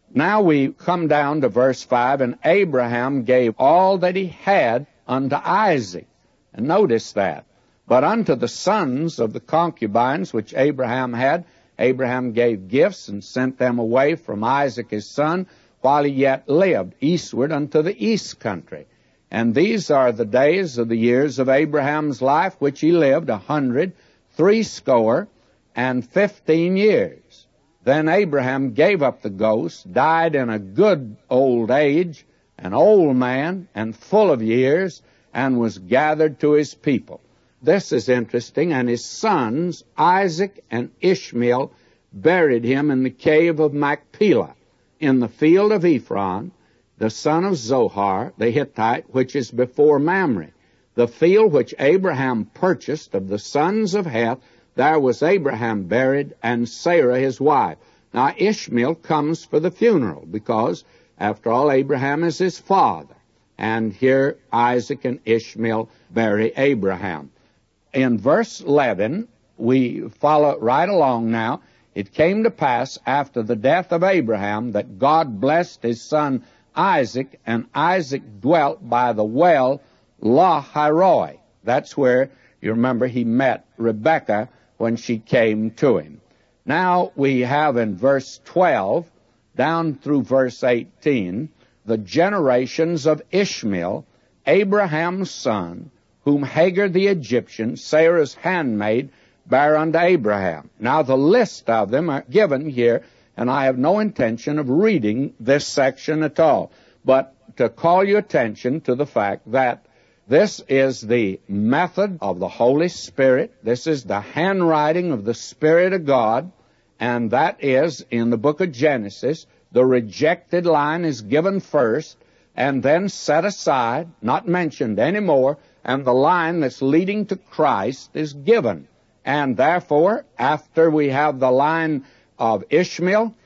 Now we come down to verse 5, and Abraham gave all that he had unto Isaac. And notice that. But unto the sons of the concubines which Abraham had, Abraham gave gifts and sent them away from Isaac his son, while he yet lived, eastward unto the east country. And these are the days of the years of Abraham's life, which he lived 160 years. Then Abraham gave up the ghost, died in a good old age, an old man, and full of years, and was gathered to his people. This is interesting. And his sons, Isaac and Ishmael, buried him in the cave of Machpelah, in the field of Ephron, the son of Zohar, the Hittite, which is before Mamre. The field which Abraham purchased of the sons of Heth, there was Abraham buried, and Sarah his wife. Now Ishmael comes for the funeral, because, after all, Abraham is his father. And here Isaac and Ishmael bury Abraham. In verse 11, we follow right along now. It came to pass after the death of Abraham that God blessed his son Isaac, and Isaac dwelt by the well Lahairoi. That's where, you remember, he met Rebekah when she came to him. Now we have in verse 12 down through verse 18 the generations of Ishmael, Abraham's son, whom Hagar the Egyptian, Sarah's handmaid, bare unto Abraham. Now the list of them are given here, and I have no intention of reading this section at all, but to call your attention to the fact that this is the method of the Holy Spirit. This is the handwriting of the Spirit of God, and that is, in the book of Genesis, the rejected line is given first, and then set aside, not mentioned anymore, and the line that's leading to Christ is given. And therefore, after we have the line of Ishmael,